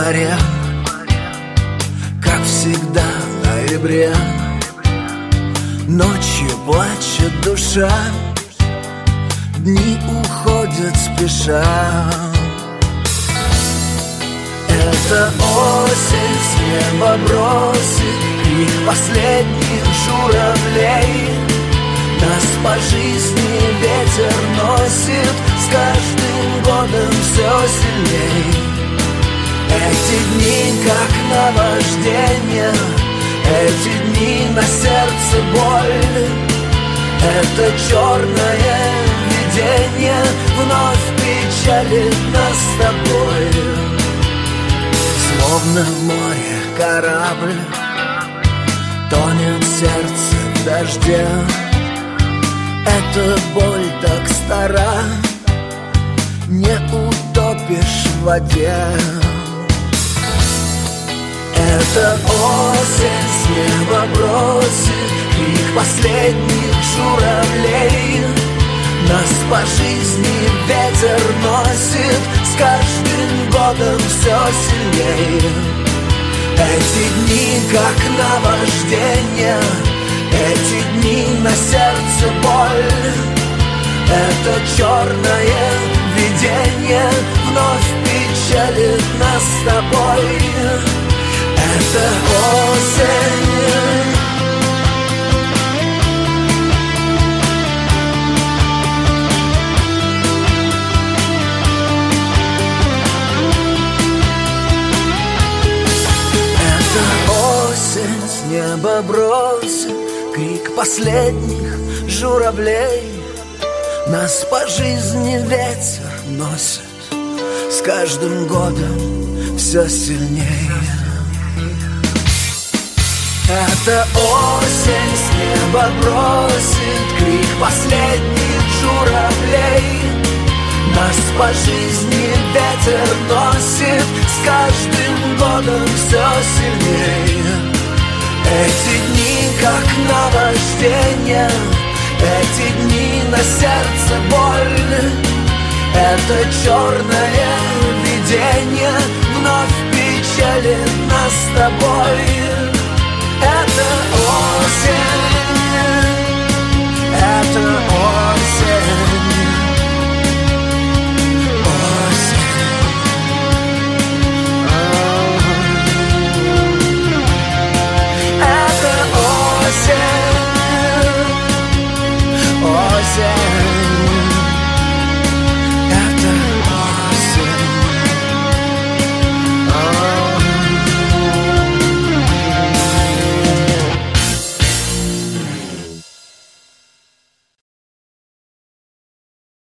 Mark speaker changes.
Speaker 1: море, как всегда в ноябре. Ночью плачет душа, дни уходят спеша. Это осень с неба бросит крик последних журавлей. Нас по жизни ветер носит, с каждым годом все сильней. Эти дни как наваждение, эти дни на сердце боль. Это черное видение вновь печалит нас с тобой. Словно в море корабль, тонет сердце в дожде. Эта боль так стара, не утопишь в воде. Это осень с неба бросит крик последних журавлей. Нас по жизни ветер носит, с каждым годом все сильнее. Эти дни как наваждение, эти дни на сердце боль. Это черное видение вновь печалит нас с тобой. Это осень. Осень с неба бросит крик последних журавлей. Нас по жизни ветер носит, с каждым годом все сильнее. Это осень с неба бросит крик последних журавлей. Нас по жизни ветер носит, с каждым годом все сильнее. Эти дни как наваждение, эти дни на сердце боль. Это черное видение вновь печалит нас с тобой. Это осень, это